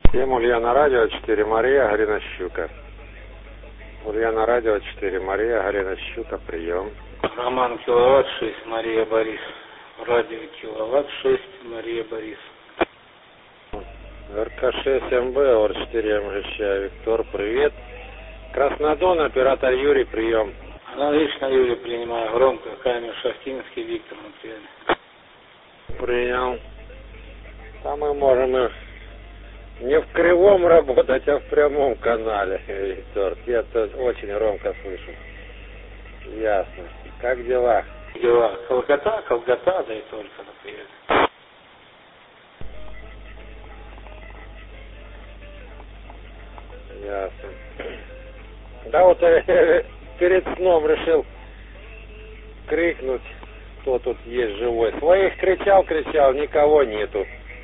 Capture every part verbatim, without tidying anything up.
Всем Ульяна Радио четыре, Мария Гарина Щука. Ульяна Радио четыре, Мария Гарина Щука, прием. Роман Киловатт шесть, Мария Борис. Радио Киловатт шесть, Мария Борис. РК шесть МБ, ОР четыре МГЩ, Виктор, привет. Краснодон, оператор Юрий, прием. Аналогично Юрий принимаю, громко, камер Шахтинский, Виктор, например. Принял. Там мы можем и не в кривом работать, а в прямом канале, Виктор. Я тут очень громко слышу. Ясно. Как дела? Дела. Колгота, колгота, да и только, например. Ясно. Да вот э, перед сном решил крикнуть, кто тут есть живой. Своих кричал, кричал, никого нету.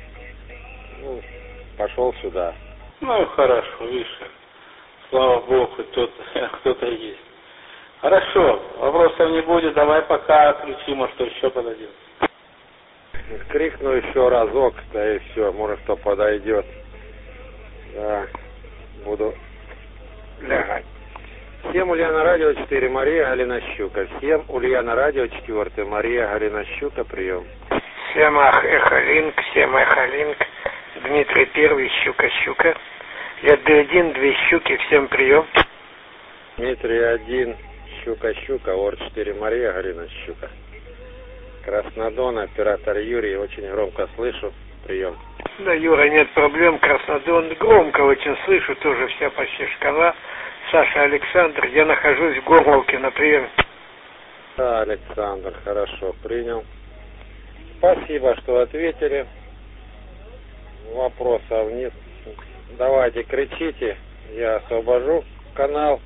Ну, пошел сюда. Ну, хорошо, видишь, слава Богу, кто-то, кто-то есть. Хорошо, вопросов не будет, давай пока ключи, может, что еще подойдет. Крикну еще разок, да и все, может, кто подойдет. Да, буду лягать. Всем Ульяна Радио четыре, Мария Галина Щука. Всем Ульяна Радио четыре, Мария Галина Щука, прием. Всем Эхолинк, всем Эхолинк. Дмитрий Первый, Щука, Щука. Я Д один, две щуки, всем прием. Дмитрий один, Щука, Щука, ОР четыре, Мария Галина Щука. Краснодон, оператор Юрий, очень громко слышу, прием. Да, Юра, нет проблем, Краснодон, громко очень слышу, тоже вся почти шкала. Саша, Александр, я нахожусь в Горловке на приеме. Да, Александр, хорошо, принял. Спасибо, что ответили. Вопросов нет. Давайте, кричите, я освобожу канал.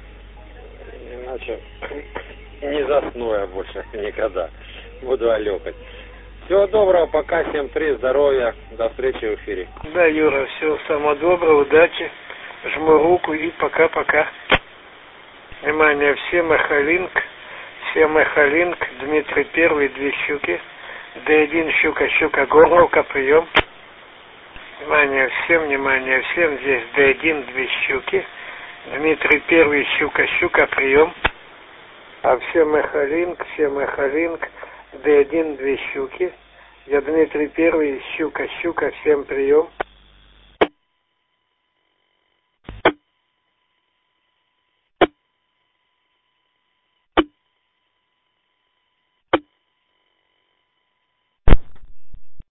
Иначе не засну я больше никогда. Буду олекать. Всего доброго, пока, всем три, здоровья, до встречи в эфире. Да, Юра, всего самого доброго, удачи, жму руку и пока-пока. Внимание, всем Эхолинк, всем Эхолинк, Дмитрий Первый, две щуки, Д один, Щука, Щука, Горловка, прием. Внимание, всем, внимание, всем, здесь Д один, две щуки, Дмитрий Первый, Щука, Щука, прием. А всем Эхолинк, всем Эхолинк, Д один, две щуки. Я Дмитрий Первый, Щука, Щука, всем прием.